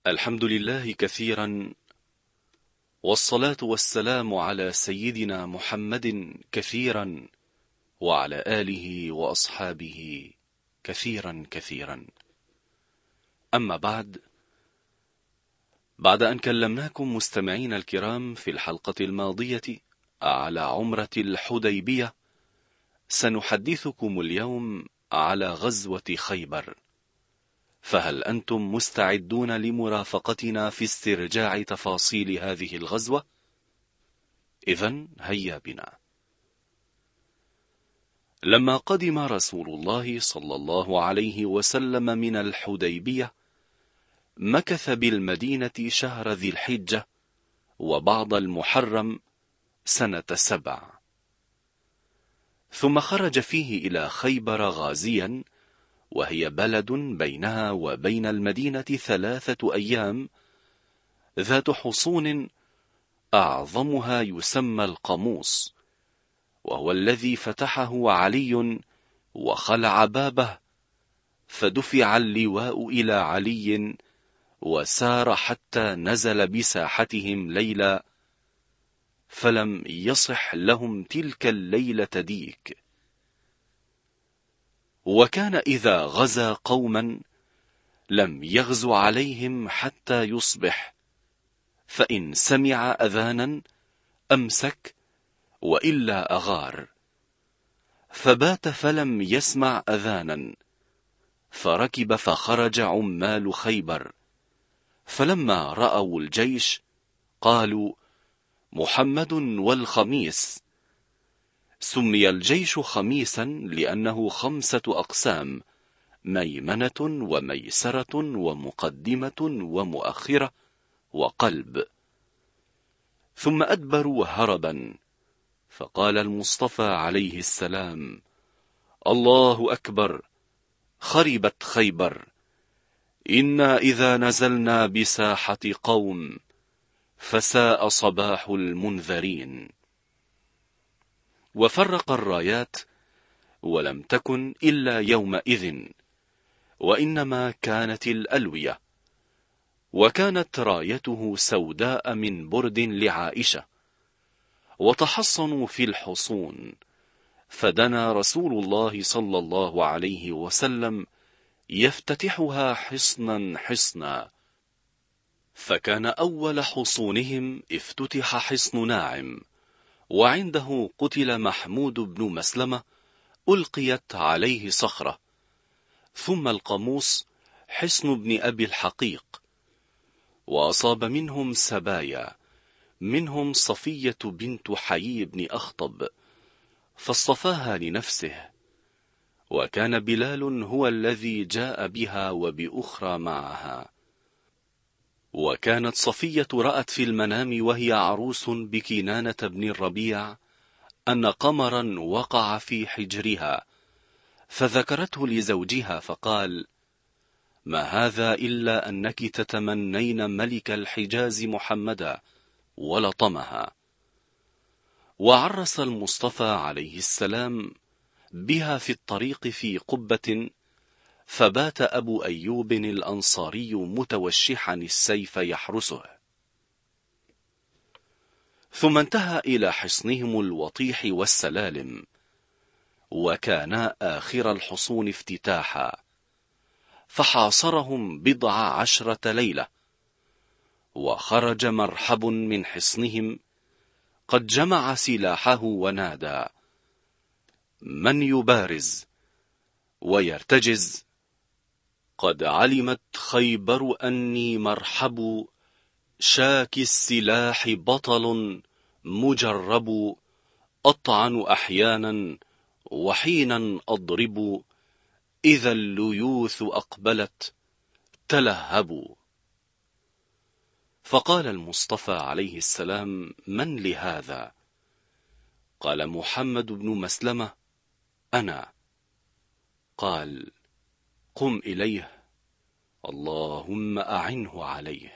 الحمد لله كثيرا، والصلاة والسلام على سيدنا محمد كثيرا، وعلى آله وأصحابه كثيرا كثيرا. أما بعد أن كلمناكم مستمعين الكرام في الحلقة الماضية على عمرة الحديبية، سنحدثكم اليوم على غزوة خيبر. فهل أنتم مستعدون لمرافقتنا في استرجاع تفاصيل هذه الغزوة؟ إذن هيا بنا. لما قدم رسول الله صلى الله عليه وسلم من الحديبية، مكث بالمدينة شهر ذي الحجة وبعض المحرم سنة 7، ثم خرج فيه إلى خيبر غازيا، وهي بلد بينها وبين المدينة 3 أيام، ذات حصون أعظمها يسمى القاموس، وهو الذي فتحه علي وخلع بابه، فدفع اللواء إلى علي وسار حتى نزل بساحتهم ليلا، فلم يصح لهم تلك الليلة ديك. وكان إذا غزا قوما لم يغز عليهم حتى يصبح، فإن سمع أذانا أمسك وإلا أغار، فبات فلم يسمع أذانا، فركب فخرج عمال خيبر، فلما رأوا الجيش قالوا: محمد والخميس. سمي الجيش خميسا لأنه 5 أقسام: ميمنة وميسرة ومقدمة ومؤخرة وقلب. ثم أدبروا هربا، فقال المصطفى عليه السلام: الله أكبر، خربت خيبر، إنا إذا نزلنا بساحة قوم فساء صباح المنذرين. وفرق الرايات، ولم تكن إلا يومئذ، وإنما كانت الألوية، وكانت رايته سوداء من برد لعائشة، وتحصنوا في الحصون، فدنا رسول الله صلى الله عليه وسلم يفتتحها حصنا حصنا، فكان أول حصونهم افتتح حصن ناعم، وعنده قتل محمود بن مسلمة، ألقيت عليه صخرة. ثم القاموس حصن ابن أبي الحقيق، وأصاب منهم سبايا، منهم صفية بنت حيي بن أخطب، فاصطفاها لنفسه، وكان بلال هو الذي جاء بها وبأخرى معها. وكانت صفية رأت في المنام وهي عروس بكنانة بن الربيع أن قمرا وقع في حجرها، فذكرته لزوجها فقال: ما هذا إلا أنك تتمنين ملك الحجاز محمدا، ولطمها. وعرس المصطفى عليه السلام بها في الطريق في قبة، فبات أبو أيوب الأنصاري متوشحا السيف يحرسه. ثم انتهى إلى حصنهم الوطيح والسلالم، وكانا آخر الحصون افتتاحا، فحاصرهم 10 ليلة. وخرج مرحب من حصنهم قد جمع سلاحه ونادى: من يبارز ويرتجز؟ قد علمت خيبر أني مرحب، شاك السلاح بطل مجرب، أطعن أحيانا وحينا أضرب، إذا الليوث أقبلت تلهبوا. فقال المصطفى عليه السلام: من لهذا؟ قال: محمد بن مسلمة، أنا. قال: قم إليه، اللهم أعنه عليه.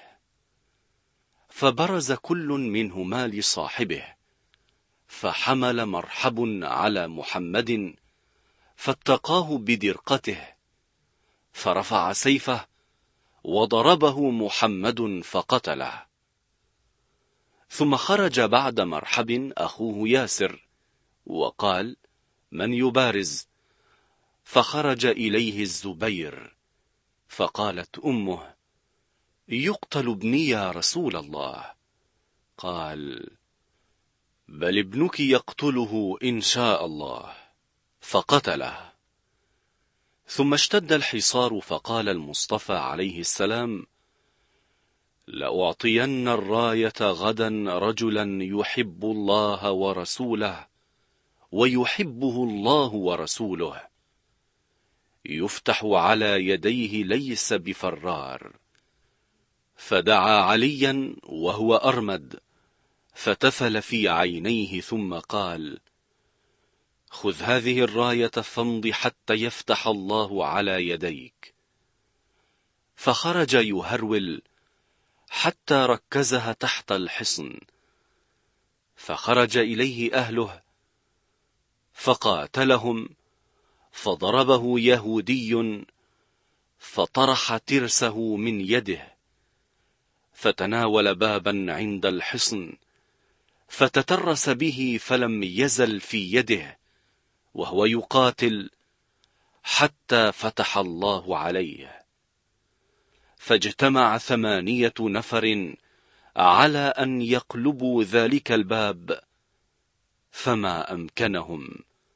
فبرز كل منهما لصاحبه، فحمل مرحب على محمد، فاتقاه بدرقته، فرفع سيفه وضربه محمد فقتله. ثم خرج بعد مرحب أخوه ياسر وقال: من يبارز؟ فخرج إليه الزبير، فقالت أمه: يقتل ابني يا رسول الله. قال: بل ابنك يقتله إن شاء الله، فقتله. ثم اشتد الحصار، فقال المصطفى عليه السلام: لأعطين الراية غدا رجلا يحب الله ورسوله ويحبه الله ورسوله، يفتح على يديه ليس بفرار. فدعا عليا وهو أرمد، فتفل في عينيه، ثم قال: خذ هذه الراية فامض حتى يفتح الله على يديك. فخرج يهرول حتى ركزها تحت الحصن، فخرج إليه أهله فقاتلهم، فضربه يهودي فطرح ترسه من يده، فتناول بابا عند الحصن فتترس به، فلم يزل في يده وهو يقاتل حتى فتح الله عليه. فاجتمع 8 نفر على أن يقلبوا ذلك الباب، فما أمكنهم.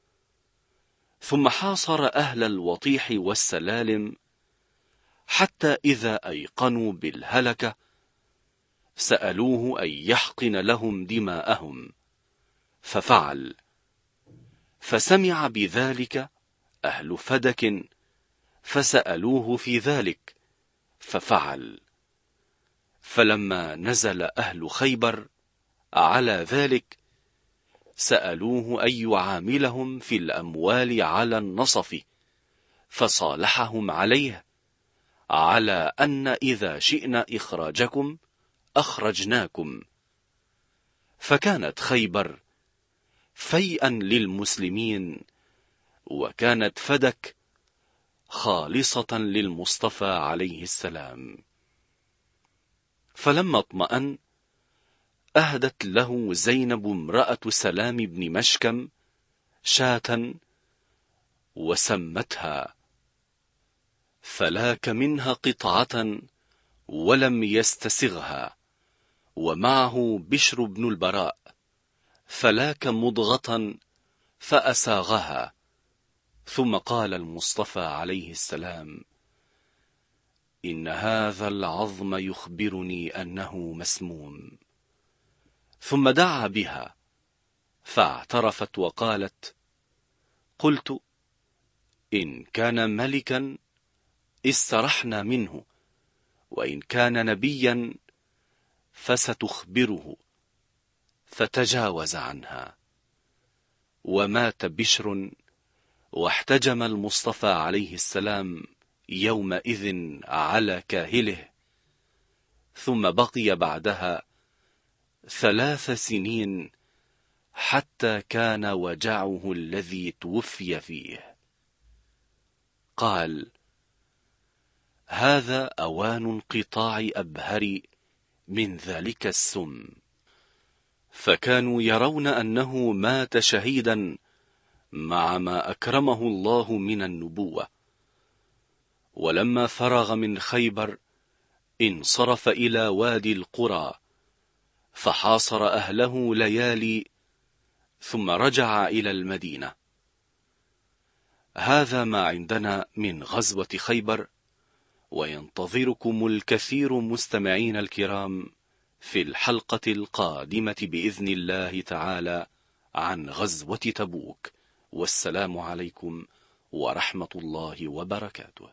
ثم حاصر أهل الوطيح والسلالم، حتى إذا أيقنوا بالهلكة سألوه أن يحقن لهم دماءهم، ففعل. فسمع بذلك أهل فدك، فسألوه في ذلك، ففعل. فلما نزل أهل خيبر على ذلك سألوه أن يعاملهم في الأموال على النصف، فصالحهم عليه، على أن إذا شئنا إخراجكم أخرجناكم. فكانت خيبر فيئا للمسلمين، وكانت فدك خالصة للمصطفى عليه السلام. فلما اطمأن أهدت له زينب امرأة سلام بن مشكم شاة وسمتها، فلاك منها قطعة ولم يستسغها، ومعه بشر بن البراء، فلاك مضغة فأساغها. ثم قال المصطفى عليه السلام: إن هذا العظم يخبرني أنه مسموم. ثم دعا بها فاعترفت وقالت: قلت إن كان ملكا استرحنا منه، وإن كان نبيا فستخبره. فتجاوز عنها. ومات بشر، واحتجم المصطفى عليه السلام يومئذ على كاهله. ثم بقي بعدها 3 سنين حتى كان وجعه الذي توفي فيه. قال: هذا أوان انقطاع أبهر من ذلك السم. فكانوا يرون أنه مات شهيدا مع ما أكرمه الله من النبوة. ولما فرغ من خيبر انصرف إلى وادي القرى، فحاصر أهله ليالي، ثم رجع إلى المدينة. هذا ما عندنا من غزوة خيبر، وينتظركم الكثير مستمعين الكرام في الحلقة القادمة بإذن الله تعالى عن غزوة تبوك. والسلام عليكم ورحمة الله وبركاته.